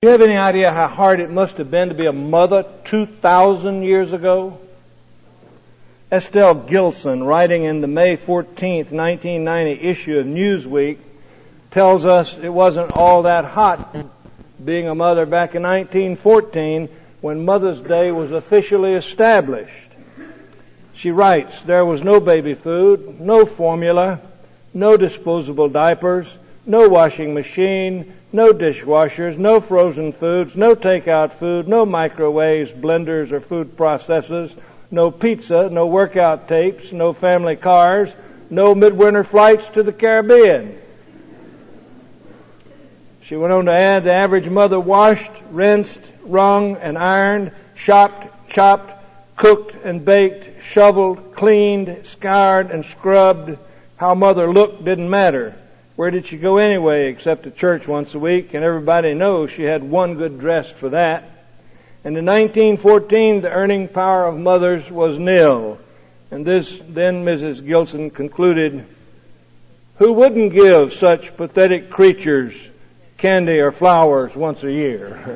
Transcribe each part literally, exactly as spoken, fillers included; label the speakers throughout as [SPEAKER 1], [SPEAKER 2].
[SPEAKER 1] Do you have any idea how hard it must have been to be a mother two thousand years ago? Estelle Gilson, writing in the May fourteenth, nineteen ninety issue of Newsweek, tells us it wasn't all that hot being a mother back in nineteen fourteen when Mother's Day was officially established. She writes, there was no baby food, no formula, no disposable diapers, no washing machine, no dishwashers, no frozen foods, no takeout food, no microwaves, blenders, or food processors, no pizza, no workout tapes, no family cars, no midwinter flights to the Caribbean. She went on to add, the average mother washed, rinsed, wrung, and ironed, shopped, chopped, cooked and baked, shoveled, cleaned, scoured, and scrubbed. How mother looked didn't matter. Where did she go anyway except to church once a week? And everybody knows she had one good dress for that. And in nineteen fourteen, the earning power of mothers was nil. And this, then Missus Gilson concluded, who wouldn't give such pathetic creatures candy or flowers once a year?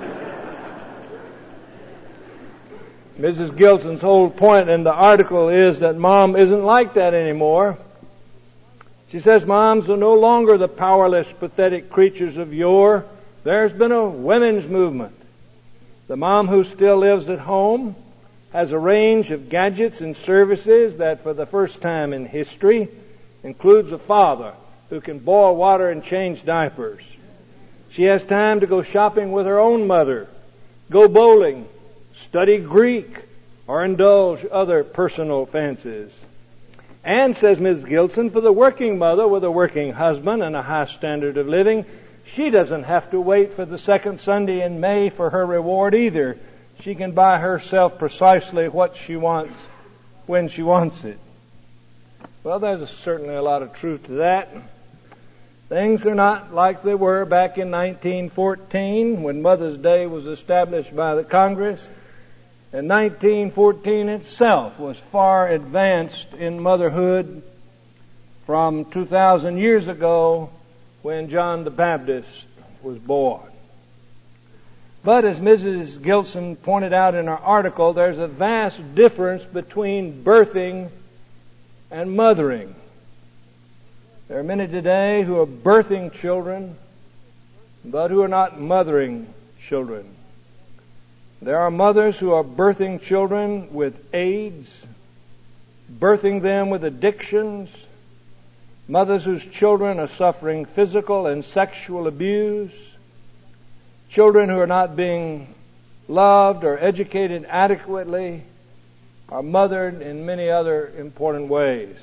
[SPEAKER 1] Missus Gilson's whole point in the article is that Mom isn't like that anymore. She says moms are no longer the powerless, pathetic creatures of yore. There's been a women's movement. The mom who still lives at home has a range of gadgets and services that for the first time in history includes a father who can boil water and change diapers. She has time to go shopping with her own mother, go bowling, study Greek, or indulge other personal fancies. And, says Miz Gilson, for the working mother with a working husband and a high standard of living, she doesn't have to wait for the second Sunday in May for her reward either. She can buy herself precisely what she wants when she wants it. Well, there's certainly a lot of truth to that. Things are not like they were back in nineteen fourteen when Mother's Day was established by the Congress. And nineteen fourteen itself was far advanced in motherhood from two thousand years ago when John the Baptist was born. But as Missus Gilson pointed out in her article, there's a vast difference between birthing and mothering. There are many today who are birthing children, but who are not mothering children. There are mothers who are birthing children with AIDS, birthing them with addictions, mothers whose children are suffering physical and sexual abuse, children who are not being loved or educated adequately, are mothered in many other important ways.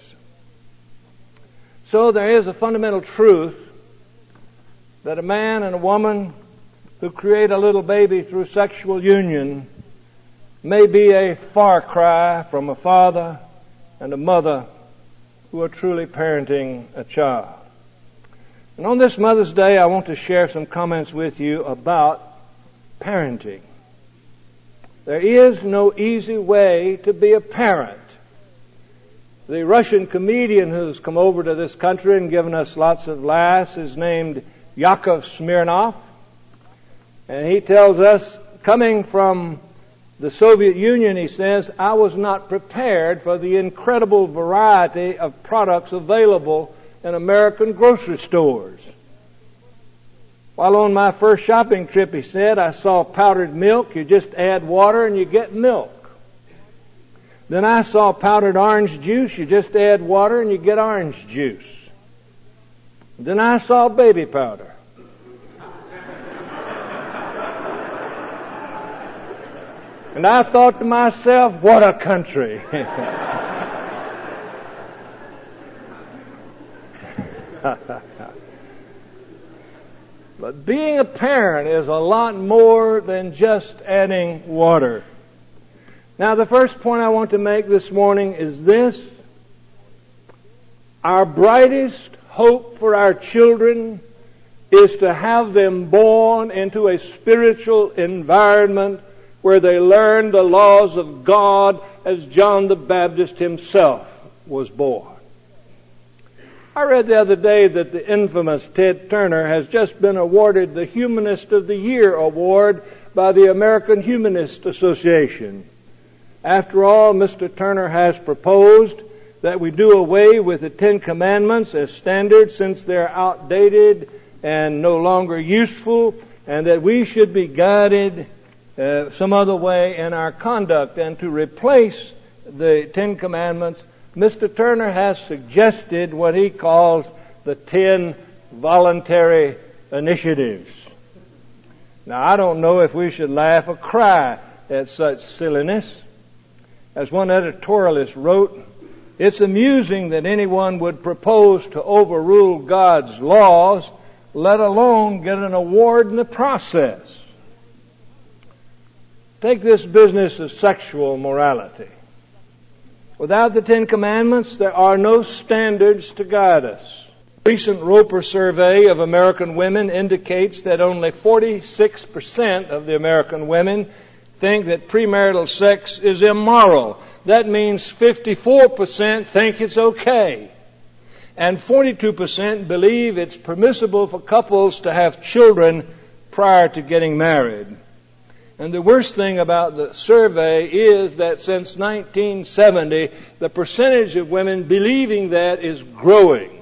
[SPEAKER 1] So there is a fundamental truth that a man and a woman who create a little baby through sexual union may be a far cry from a father and a mother who are truly parenting a child. And on this Mother's Day, I want to share some comments with you about parenting. There is no easy way to be a parent. The Russian comedian who's come over to this country and given us lots of laughs is named Yakov Smirnoff. And he tells us, coming from the Soviet Union, he says, I was not prepared for the incredible variety of products available in American grocery stores. While on my first shopping trip, he said, I saw powdered milk. You just add water and you get milk. Then I saw powdered orange juice. You just add water and you get orange juice. Then I saw baby powder. And I thought to myself, what a country. But being a parent is a lot more than just adding water. Now, the first point I want to make this morning is this. Our brightest hope for our children is to have them born into a spiritual environment where they learn the laws of God as John the Baptist himself was born. I read the other day that the infamous Ted Turner has just been awarded the Humanist of the Year award by the American Humanist Association. After all, Mister Turner has proposed that we do away with the Ten Commandments as standards since they're outdated and no longer useful, and that we should be guided uh, some other way in our conduct. And to replace the Ten Commandments, Mister Turner has suggested what he calls the Ten Voluntary Initiatives. Now, I don't know if we should laugh or cry at such silliness. As one editorialist wrote, it's amusing that anyone would propose to overrule God's laws, let alone get an award in the process. Take this business of sexual morality. Without the Ten Commandments, there are no standards to guide us. A recent Roper survey of American women indicates that only forty-six percent of the American women think that premarital sex is immoral. That means fifty-four percent think it's okay. And forty-two percent believe it's permissible for couples to have children prior to getting married. And the worst thing about the survey is that since nineteen seventy, the percentage of women believing that is growing.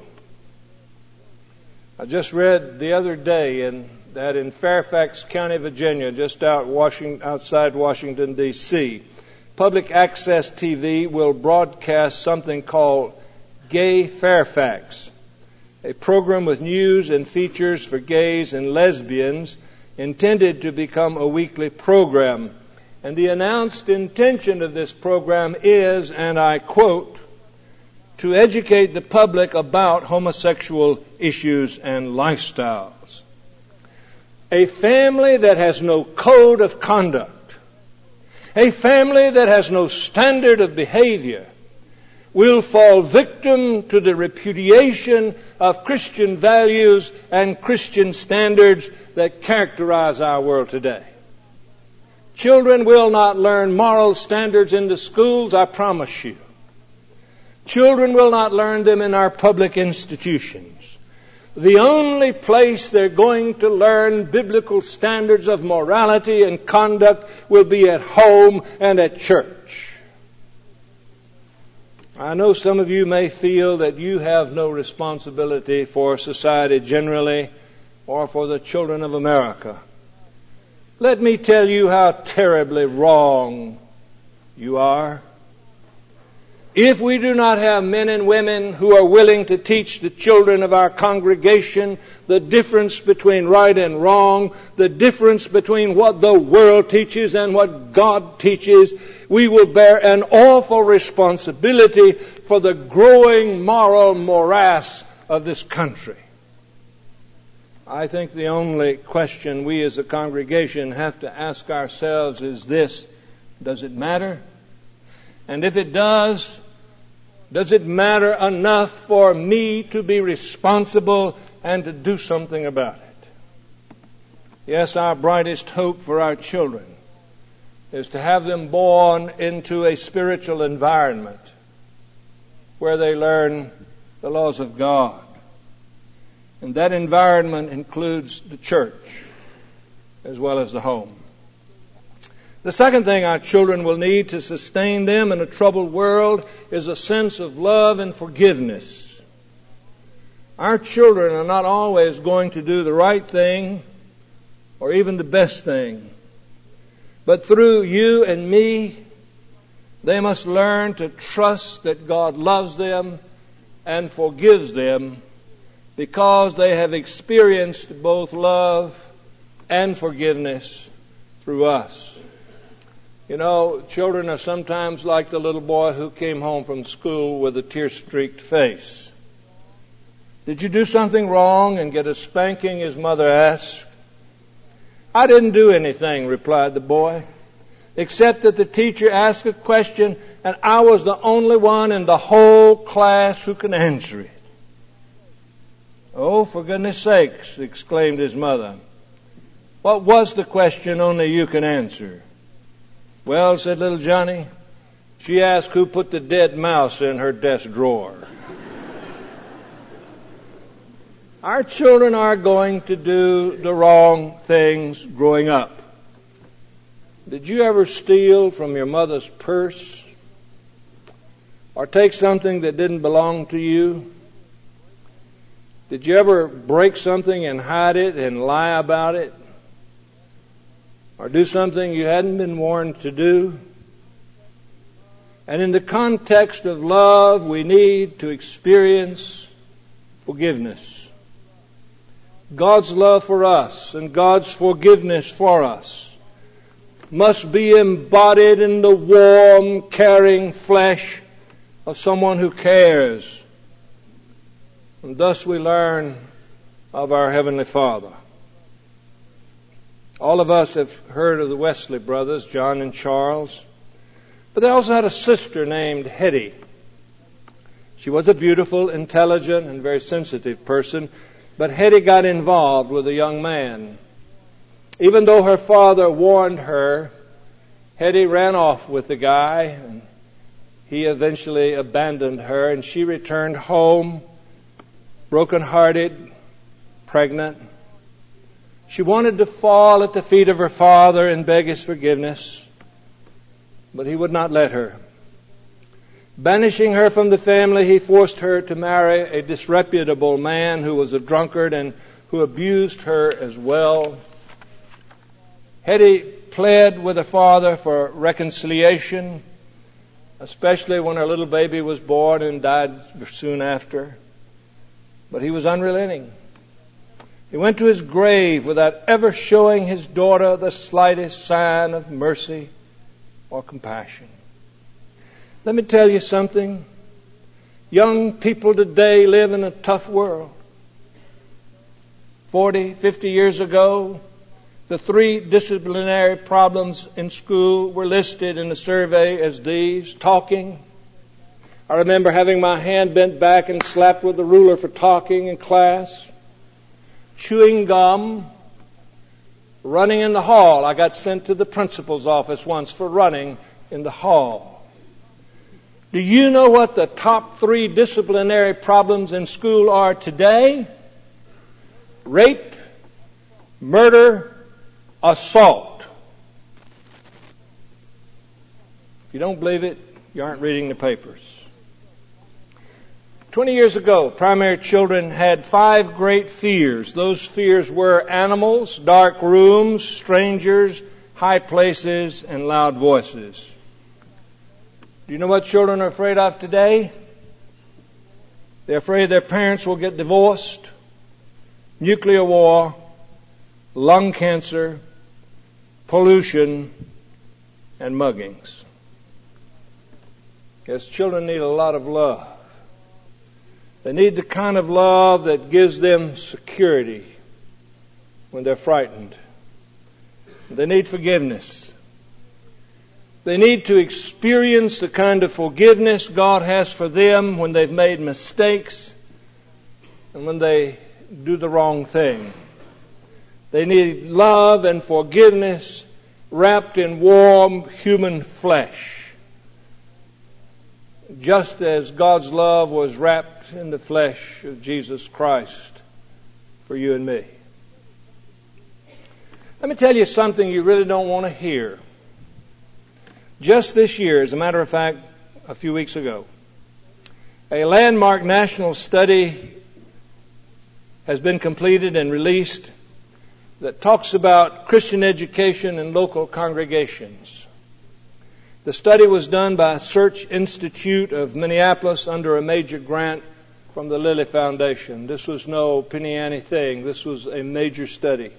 [SPEAKER 1] I just read the other day in, that in Fairfax County, Virginia, just out Washington, outside Washington, D C, Public Access T V will broadcast something called Gay Fairfax, a program with news and features for gays and lesbians intended to become a weekly program. And the announced intention of this program is, and I quote, to educate the public about homosexual issues and lifestyles. A family that has no code of conduct, a family that has no standard of behavior, will fall victim to the repudiation of Christian values and Christian standards that characterize our world today. Children will not learn moral standards in the schools, I promise you. Children will not learn them in our public institutions. The only place they're going to learn biblical standards of morality and conduct will be at home and at church. I know some of you may feel that you have no responsibility for society generally or for the children of America. Let me tell you how terribly wrong you are. If we do not have men and women who are willing to teach the children of our congregation the difference between right and wrong, the difference between what the world teaches and what God teaches, we will bear an awful responsibility for the growing moral morass of this country. I think the only question we as a congregation have to ask ourselves is this: does it matter? And if it does, does it matter enough for me to be responsible and to do something about it? Yes, our brightest hope for our children is to have them born into a spiritual environment where they learn the laws of God. And that environment includes the church as well as the home. The second thing our children will need to sustain them in a troubled world is a sense of love and forgiveness. Our children are not always going to do the right thing or even the best thing. But through you and me, they must learn to trust that God loves them and forgives them because they have experienced both love and forgiveness through us. You know, children are sometimes like the little boy who came home from school with a tear-streaked face. Did you do something wrong and get a spanking? His mother asked. I didn't do anything, replied the boy, except that the teacher asked a question and I was the only one in the whole class who could answer it. Oh, for goodness sakes, exclaimed his mother. What was the question only you can answer? Well, said little Johnny, she asked who put the dead mouse in her desk drawer. Our children are going to do the wrong things growing up. Did you ever steal from your mother's purse? Or take something that didn't belong to you? Did you ever break something and hide it and lie about it? Or do something you hadn't been warned to do? And in the context of love, we need to experience forgiveness. God's love for us and God's forgiveness for us must be embodied in the warm, caring flesh of someone who cares. And thus we learn of our Heavenly Father. All of us have heard of the Wesley brothers, John and Charles. But they also had a sister named Hetty. She was a beautiful, intelligent, and very sensitive person. But Hetty got involved with a young man. Even though her father warned her, Hetty ran off with the guy, and he eventually abandoned her, and she returned home, broken-hearted, pregnant. She wanted to fall at the feet of her father and beg his forgiveness, but he would not let her. Banishing her from the family, he forced her to marry a disreputable man who was a drunkard and who abused her as well. Hetty pled with her father for reconciliation, especially when her little baby was born and died soon after. But he was unrelenting. He went to his grave without ever showing his daughter the slightest sign of mercy or compassion. Let me tell you something. Young people today live in a tough world. Forty, fifty years ago, the three disciplinary problems in school were listed in a survey as these: talking. I remember having my hand bent back and slapped with a ruler for talking in class. Chewing gum. Running in the hall. I got sent to the principal's office once for running in the hall. Do you know what the top three disciplinary problems in school are today? Rape, murder, assault. If you don't believe it, you aren't reading the papers. Twenty years ago, primary children had five great fears. Those fears were animals, dark rooms, strangers, high places, and loud voices. Do you know what children are afraid of today? They're afraid their parents will get divorced, nuclear war, lung cancer, pollution, and muggings. Yes, children need a lot of love. They need the kind of love that gives them security when they're frightened. They need forgiveness. They need to experience the kind of forgiveness God has for them when they've made mistakes and when they do the wrong thing. They need love and forgiveness wrapped in warm human flesh, just as God's love was wrapped in the flesh of Jesus Christ for you and me. Let me tell you something you really don't want to hear. Just this year, as a matter of fact, a few weeks ago, a landmark national study has been completed and released that talks about Christian education in local congregations. The study was done by Search Institute of Minneapolis under a major grant from the Lilly Foundation. This was no penny ante thing. This was a major study.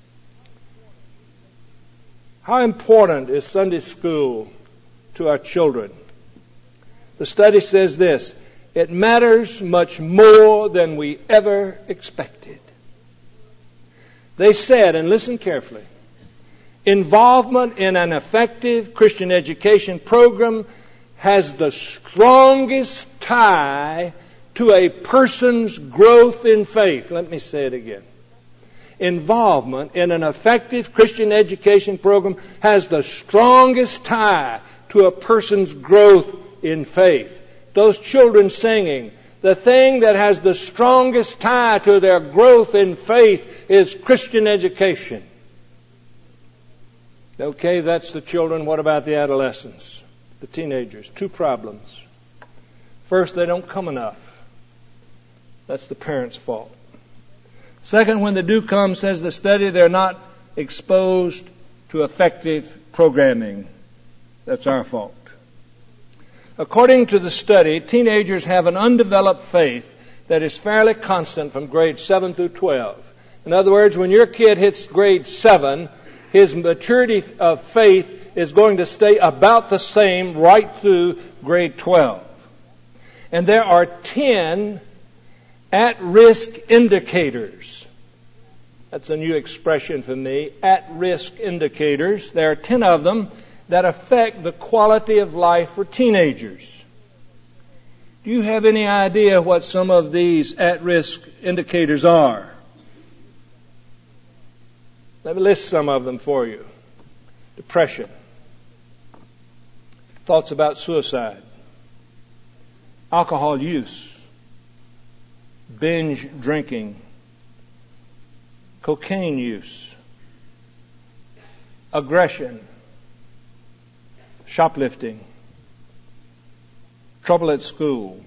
[SPEAKER 1] How important is Sunday school to our children? The study says this: it matters much more than we ever expected. They said, and listen carefully, involvement in an effective Christian education program has the strongest tie to a person's growth in faith. Let me say it again. Involvement in an effective Christian education program has the strongest tie to a person's growth in faith. Those children singing, the thing that has the strongest tie to their growth in faith is Christian education. Okay, that's the children. What about the adolescents, the teenagers? Two problems. First, they don't come enough. That's the parents' fault. Second, when they do come, says the study, they're not exposed to effective programming. That's our fault. According to the study, teenagers have an undeveloped faith that is fairly constant from grade seven through twelve. In other words, when your kid hits grade seven, his maturity of faith is going to stay about the same right through grade twelve. And there are ten at-risk indicators. That's a new expression for me, at-risk indicators. There are ten of them that affect the quality of life for teenagers. Do you have any idea what some of these at-risk indicators are? Let me list some of them for you. Depression. Thoughts about suicide. Alcohol use. Binge drinking. Cocaine use. Aggression. Shoplifting. Trouble at school.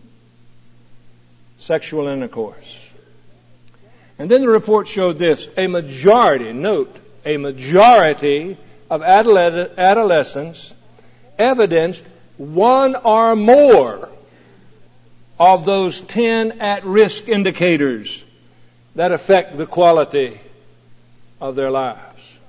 [SPEAKER 1] Sexual intercourse. And then the report showed this. A majority, note, a majority of adolescents evidenced one or more of those ten at-risk indicators that affect the quality of their lives.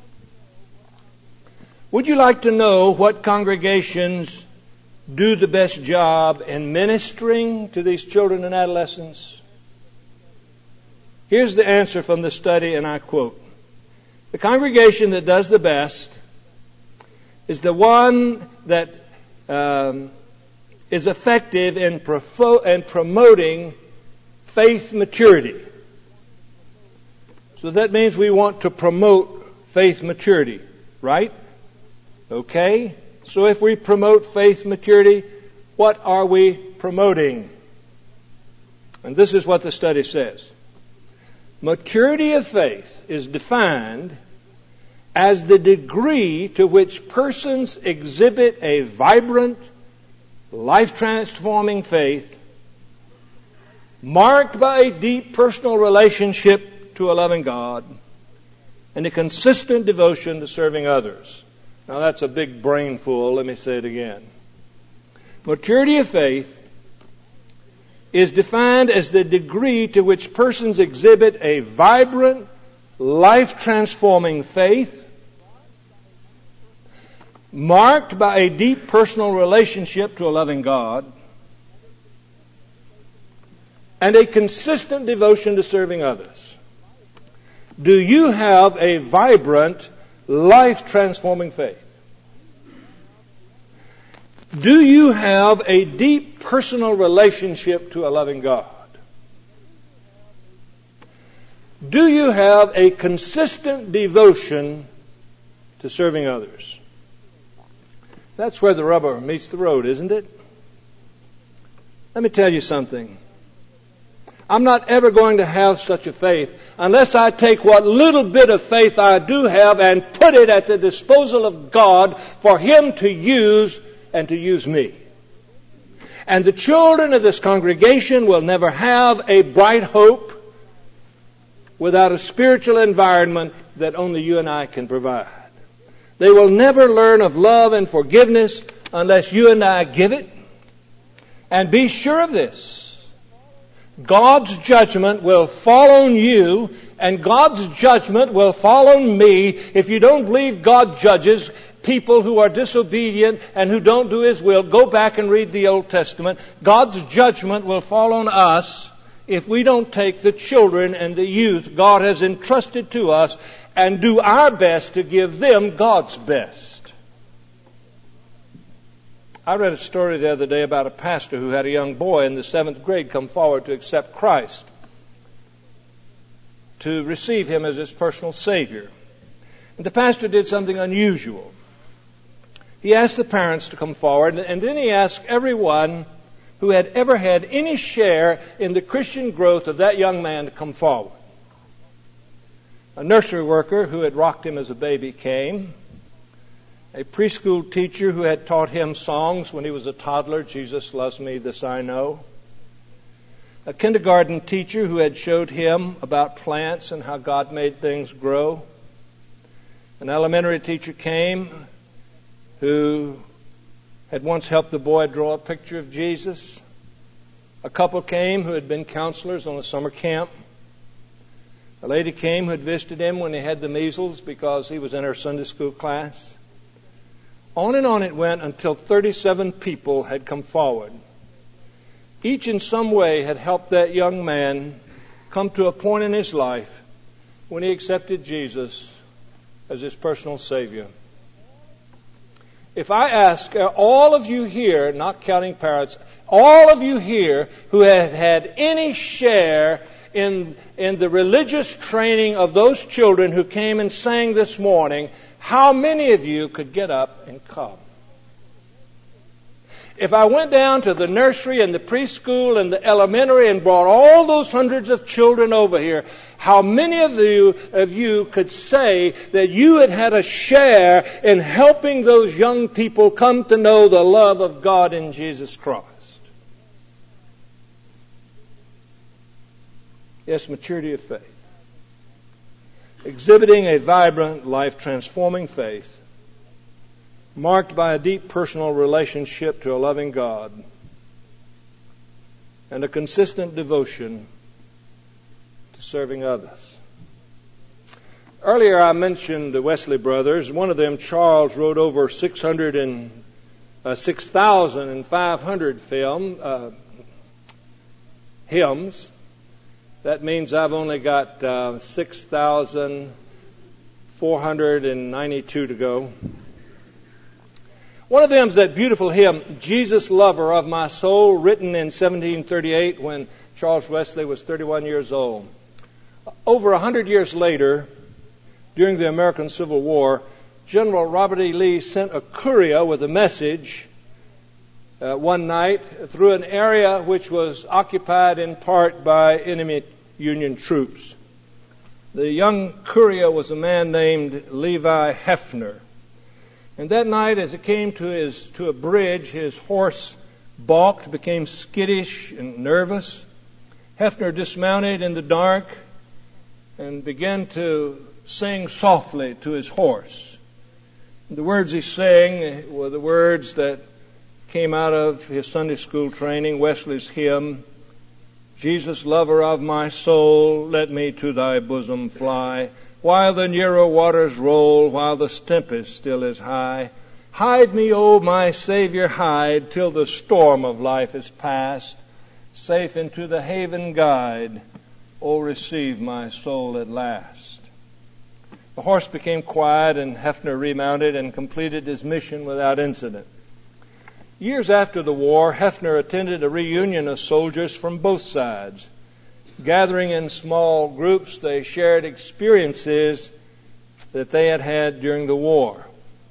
[SPEAKER 1] Would you like to know what congregations do the best job in ministering to these children and adolescents? Here's the answer from the study, and I quote, "The congregation that does the best is the one that um, is effective in, profo- in promoting faith maturity." So that means we want to promote faith maturity, right? Okay? So if we promote faith maturity, what are we promoting? And this is what the study says. Maturity of faith is defined as the degree to which persons exhibit a vibrant, life-transforming faith marked by a deep personal relationship to a loving God and a consistent devotion to serving others. Now that's a big brainful. Let me say it again. Maturity of faith is defined as the degree to which persons exhibit a vibrant, life-transforming faith marked by a deep personal relationship to a loving God and a consistent devotion to serving others. Do you have a vibrant, life-transforming faith? Do you have a deep personal relationship to a loving God? Do you have a consistent devotion to serving others? That's where the rubber meets the road, isn't it? Let me tell you something. I'm not ever going to have such a faith unless I take what little bit of faith I do have and put it at the disposal of God for Him to use and to use me. And the children of this congregation will never have a bright hope without a spiritual environment that only you and I can provide. They will never learn of love and forgiveness unless you and I give it. And be sure of this. God's judgment will fall on you, and God's judgment will fall on me if you don't believe God judges people who are disobedient and who don't do His will. Go back and read the Old Testament. God's judgment will fall on us if we don't take the children and the youth God has entrusted to us and do our best to give them God's best. I read a story the other day about a pastor who had a young boy in the seventh grade come forward to accept Christ, to receive Him as his personal Savior. And the pastor did something unusual. He asked the parents to come forward, and then he asked everyone who had ever had any share in the Christian growth of that young man to come forward. A nursery worker who had rocked him as a baby came. A preschool teacher who had taught him songs when he was a toddler, Jesus loves me, this I know. A kindergarten teacher who had showed him about plants and how God made things grow. An elementary teacher came who had once helped the boy draw a picture of Jesus. A couple came who had been counselors on a summer camp. A lady came who had visited him when he had the measles because he was in her Sunday school class. On and on it went until thirty-seven people had come forward. Each in some way had helped that young man come to a point in his life when he accepted Jesus as his personal Savior. If I ask all of you here, not counting parents, all of you here who have had any share in, in the religious training of those children who came and sang this morning, how many of you could get up and come? If I went down to the nursery and the preschool and the elementary and brought all those hundreds of children over here, how many of you, of you could say that you had had a share in helping those young people come to know the love of God in Jesus Christ? Yes, maturity of faith. Exhibiting a vibrant, life-transforming faith marked by a deep personal relationship to a loving God and a consistent devotion to serving others. Earlier I mentioned the Wesley brothers. One of them, Charles, wrote over six hundred and uh, six thousand five hundred film uh, hymns. That means I've only got uh, six thousand four hundred ninety-two to go. One of them is that beautiful hymn, Jesus Lover of My Soul, written in seventeen thirty-eight when Charles Wesley was thirty-one years old. Over a hundred years later, during the American Civil War, General Robert E. Lee sent a courier with a message uh, one night through an area which was occupied in part by enemy Union troops. The young courier was a man named Levi Hefner. And that night, as it came to his to a bridge, his horse balked, became skittish and nervous. Hefner dismounted in the dark and began to sing softly to his horse. The words he sang were the words that came out of his Sunday school training, Wesley's hymn, Jesus, lover of my soul, let me to thy bosom fly. While the narrow waters roll, while the tempest still is high, hide me, O my Savior, hide, till the storm of life is past. Safe into the haven guide, O receive my soul at last. The horse became quiet, and Hefner remounted and completed his mission without incident. Years after the war, Hefner attended a reunion of soldiers from both sides. Gathering in small groups, they shared experiences that they had had during the war.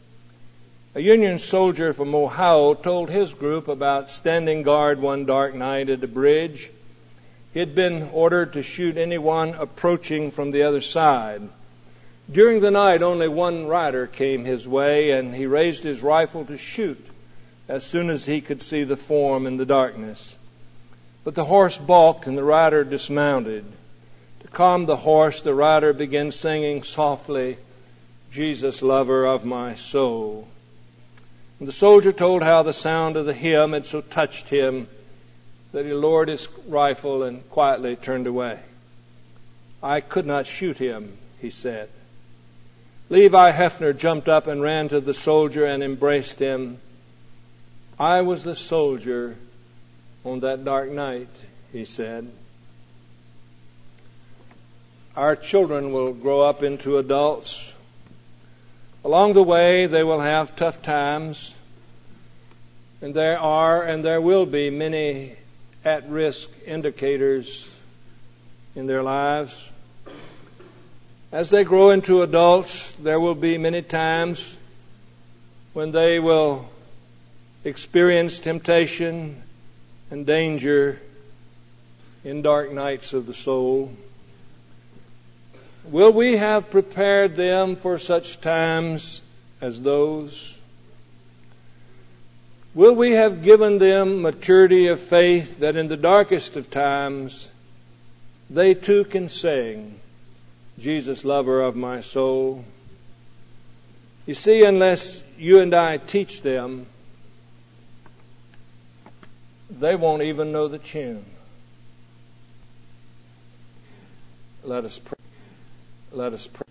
[SPEAKER 1] A Union soldier from Ohio told his group about standing guard one dark night at a bridge. He had been ordered to shoot anyone approaching from the other side. During the night, only one rider came his way, and he raised his rifle to shoot as soon as he could see the form in the darkness. But the horse balked and the rider dismounted. To calm the horse, the rider began singing softly, Jesus, lover of my soul. And the soldier told how the sound of the hymn had so touched him that he lowered his rifle and quietly turned away. I could not shoot him, he said. Levi Hefner jumped up and ran to the soldier and embraced him. I was the soldier on that dark night, he said. Our children will grow up into adults. Along the way, they will have tough times. And there are and there will be many at-risk indicators in their lives. As they grow into adults, there will be many times when they will experience temptation and danger in dark nights of the soul? Will we have prepared them for such times as those? Will we have given them maturity of faith that in the darkest of times they too can sing, Jesus, lover of my soul? You see, unless you and I teach them, they won't even know the tune. Let us pray. Let us pray.